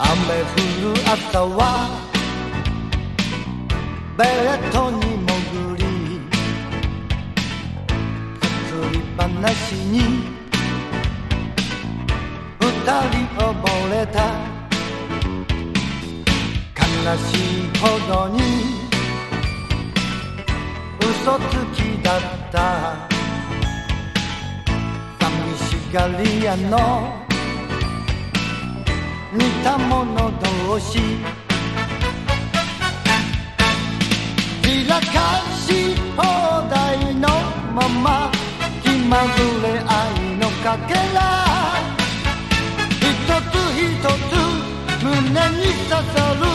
雨降る朝はベッドに潜り作り話に二人溺れた悲しいほどに嘘つきだった寂しがり屋の似た者同士開かし放題のまま気まぐれ愛のかけら一つ一つ胸に刺さる